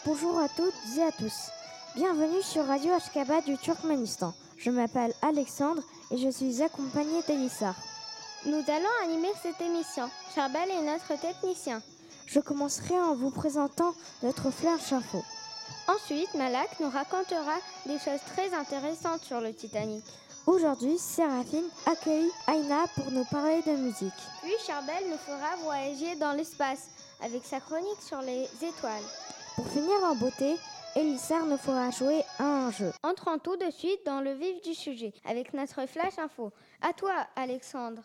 Bonjour à toutes et à tous. Bienvenue sur Radio Ashgabat du Turkménistan. Je m'appelle Alexandre et je suis accompagné d'Elissa. Nous allons animer cette émission. Charbel est notre technicien. Je commencerai en vous présentant notre flash info. Ensuite, Malak nous racontera des choses très intéressantes sur le Titanic. Aujourd'hui, Séraphine accueille Aïna pour nous parler de musique. Puis Charbel nous fera voyager dans l'espace avec sa chronique sur les étoiles. Pour finir en beauté, Elissa nous fera jouer à un jeu. Entrons tout de suite dans le vif du sujet avec notre flash info. À toi, Alexandre.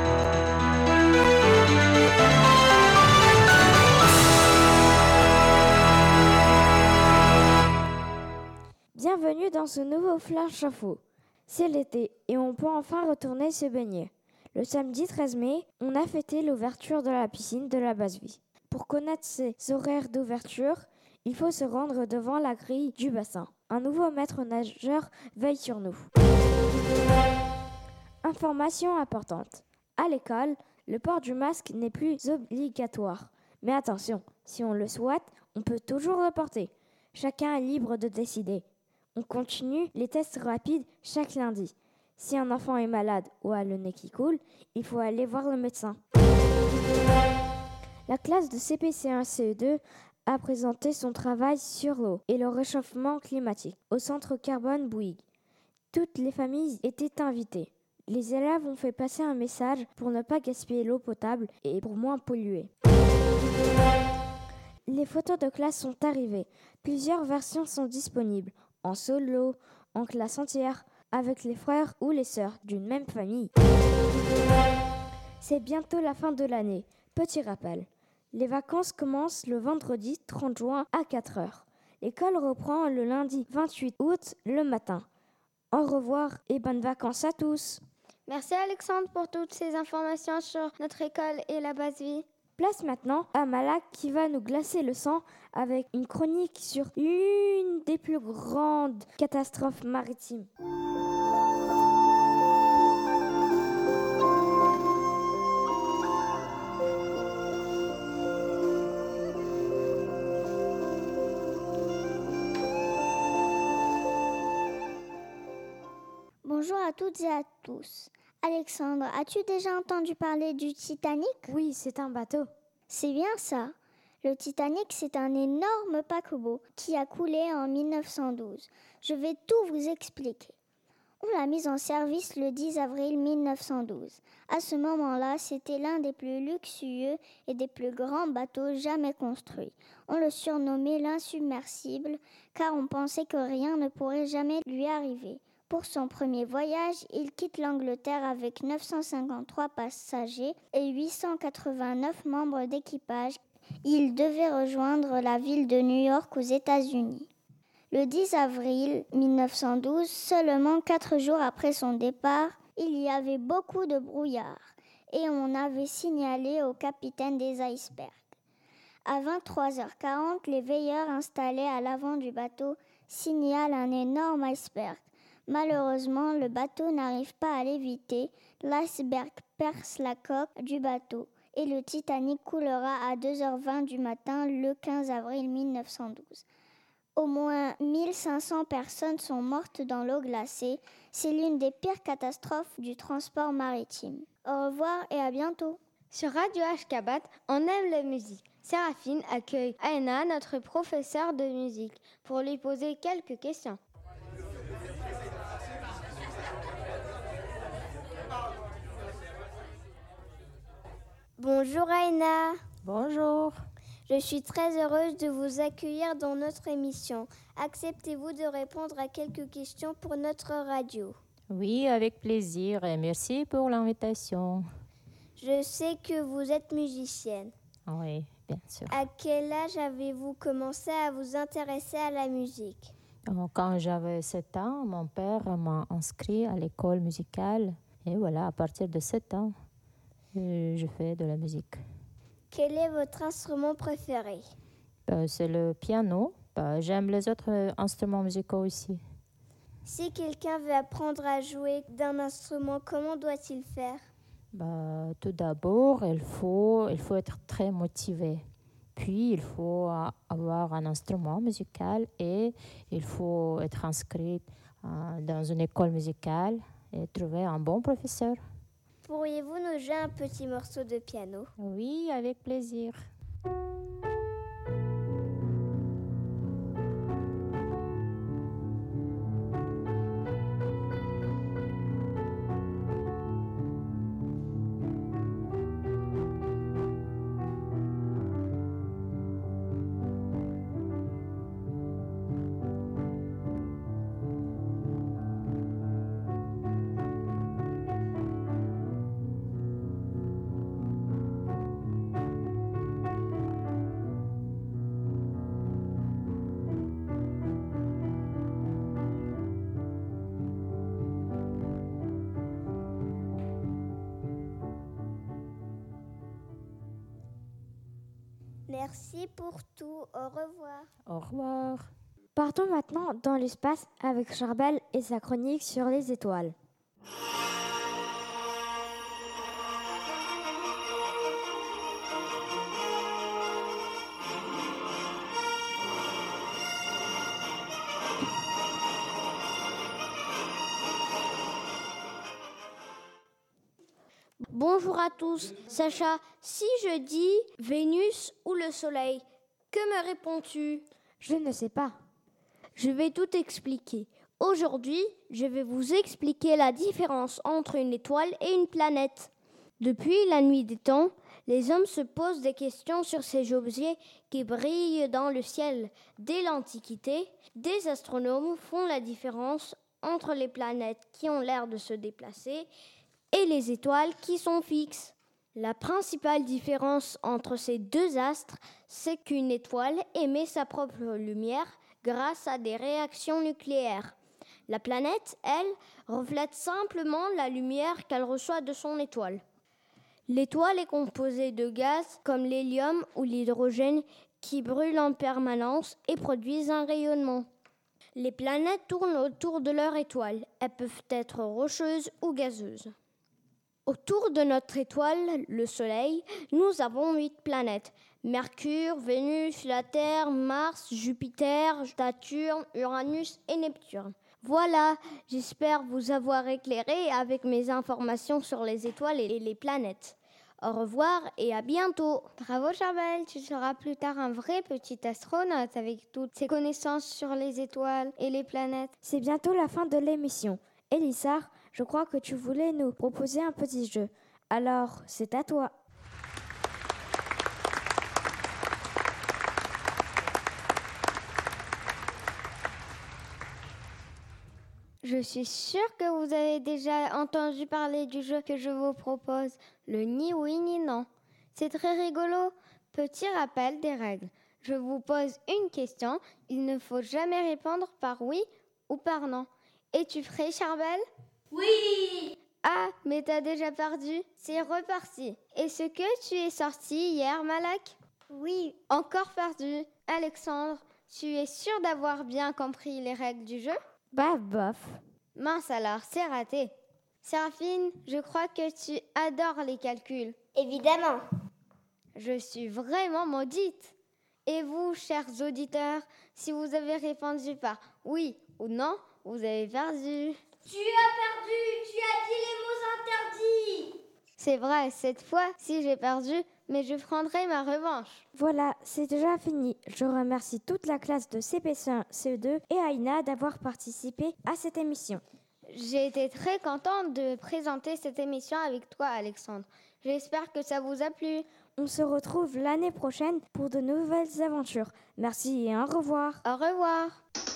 Bienvenue dans ce nouveau flash info. C'est l'été et on peut enfin retourner se baigner. Le samedi 13 mai, on a fêté l'ouverture de la piscine de la Basse-Vie. Pour connaître ses horaires d'ouverture, il faut se rendre devant la grille du bassin. Un nouveau maître nageur veille sur nous. Information importante. À l'école, le port du masque n'est plus obligatoire. Mais attention, si on le souhaite, on peut toujours le porter. Chacun est libre de décider. On continue les tests rapides chaque lundi. Si un enfant est malade ou a le nez qui coule, il faut aller voir le médecin. La classe de CP1 CE2 a présenté son travail sur l'eau et le réchauffement climatique au centre Carbone Bouygues. Toutes les familles étaient invitées. Les élèves ont fait passer un message pour ne pas gaspiller l'eau potable et pour moins polluer. Les photos de classe sont arrivées. Plusieurs versions sont disponibles, en solo, en classe entière, avec les frères ou les sœurs d'une même famille. C'est bientôt la fin de l'année. Petit rappel. Les vacances commencent le vendredi 30 juin à 4h. L'école reprend le lundi 28 août le matin. Au revoir et bonnes vacances à tous. Merci Alexandre pour toutes ces informations sur notre école et la Basse-Vie. Place maintenant à Malak qui va nous glacer le sang avec une chronique sur l'une des plus grandes catastrophes maritimes. Bonjour à toutes et à tous. Alexandre, as-tu déjà entendu parler du Titanic ? Oui, c'est un bateau. C'est bien ça. Le Titanic, c'est un énorme paquebot qui a coulé en 1912. Je vais tout vous expliquer. On l'a mis en service le 10 avril 1912. À ce moment-là, c'était l'un des plus luxueux et des plus grands bateaux jamais construits. On le surnommait l'insubmersible car on pensait que rien ne pourrait jamais lui arriver. Pour son premier voyage, il quitte l'Angleterre avec 953 passagers et 889 membres d'équipage. Il devait rejoindre la ville de New York aux États-Unis. Le 10 avril 1912, seulement 4 jours après son départ, il y avait beaucoup de brouillard et on avait signalé au capitaine des icebergs. À 23h40, les veilleurs installés à l'avant du bateau signalent un énorme iceberg. Malheureusement, le bateau n'arrive pas à l'éviter. L'iceberg perce la coque du bateau et le Titanic coulera à 2h20 du matin le 15 avril 1912. Au moins 1500 personnes sont mortes dans l'eau glacée. C'est l'une des pires catastrophes du transport maritime. Au revoir et à bientôt. Sur Radio Ashgabat, on aime la musique. Séraphine accueille Aïna, notre professeure de musique, pour lui poser quelques questions. Bonjour Aïna. Bonjour. Je suis très heureuse de vous accueillir dans notre émission. Acceptez-vous de répondre à quelques questions pour notre radio ? Oui, avec plaisir et merci pour l'invitation. Je sais que vous êtes musicienne. Oui, bien sûr. À quel âge avez-vous commencé à vous intéresser à la musique ? Quand j'avais 7 ans, mon père m'a inscrit à l'école musicale. Et voilà, à partir de 7 ans, je fais de la musique. Quel est votre instrument préféré ? C'est le piano. J'aime les autres instruments musicaux aussi. Si quelqu'un veut apprendre à jouer d'un instrument, comment doit-il faire ? Tout d'abord, il faut être très motivé. Puis, il faut avoir un instrument musical et il faut être inscrit dans une école musicale et trouver un bon professeur. Pourriez-vous nous jouer un petit morceau de piano? Oui, avec plaisir. Merci pour tout. Au revoir. Au revoir. Partons maintenant dans l'espace avec Charbel et sa chronique sur les étoiles. Bonjour à tous. Sacha, si je dis Vénus ou le Soleil, que me réponds-tu? Je ne sais pas. Je vais tout expliquer. Aujourd'hui, je vais vous expliquer la différence entre une étoile et une planète. Depuis la nuit des temps, les hommes se posent des questions sur ces objets qui brillent dans le ciel. Dès l'Antiquité, des astronomes font la différence entre les planètes qui ont l'air de se déplacer et les étoiles qui sont fixes. La principale différence entre ces deux astres, c'est qu'une étoile émet sa propre lumière grâce à des réactions nucléaires. La planète, elle, reflète simplement la lumière qu'elle reçoit de son étoile. L'étoile est composée de gaz comme l'hélium ou l'hydrogène qui brûlent en permanence et produisent un rayonnement. Les planètes tournent autour de leur étoile. Elles peuvent être rocheuses ou gazeuses. Autour de notre étoile, le Soleil, nous avons 8 planètes. Mercure, Vénus, la Terre, Mars, Jupiter, Saturne, Uranus et Neptune. Voilà, j'espère vous avoir éclairé avec mes informations sur les étoiles et les planètes. Au revoir et à bientôt. Bravo Charbel, tu seras plus tard un vrai petit astronaute avec toutes ces connaissances sur les étoiles et les planètes. C'est bientôt la fin de l'émission. Élissard, je crois que tu voulais nous proposer un petit jeu. Alors, c'est à toi. Je suis sûre que vous avez déjà entendu parler du jeu que je vous propose, le ni oui ni non. C'est très rigolo. Petit rappel des règles. Je vous pose une question, il ne faut jamais répondre par oui ou par non. Es-tu prêt, Charbel? Oui! Ah, mais t'as déjà perdu. C'est reparti. Est-ce que tu es sorti hier, Malak? Oui. Encore perdu. Alexandre, tu es sûr d'avoir bien compris les règles du jeu? Bah, bof. Mince alors, c'est raté. Séraphine, je crois que tu adores les calculs. Évidemment. Je suis vraiment maudite. Et vous, chers auditeurs, si vous avez répondu par oui ou non, vous avez perdu. Tu as perdu, tu as dit les mots interdits. C'est vrai, cette fois, si j'ai perdu, mais je prendrai ma revanche. Voilà, c'est déjà fini. Je remercie toute la classe de CP1, CE2 et Aïna d'avoir participé à cette émission. J'ai été très contente de présenter cette émission avec toi, Alexandre. J'espère que ça vous a plu. On se retrouve l'année prochaine pour de nouvelles aventures. Merci et au revoir. Au revoir.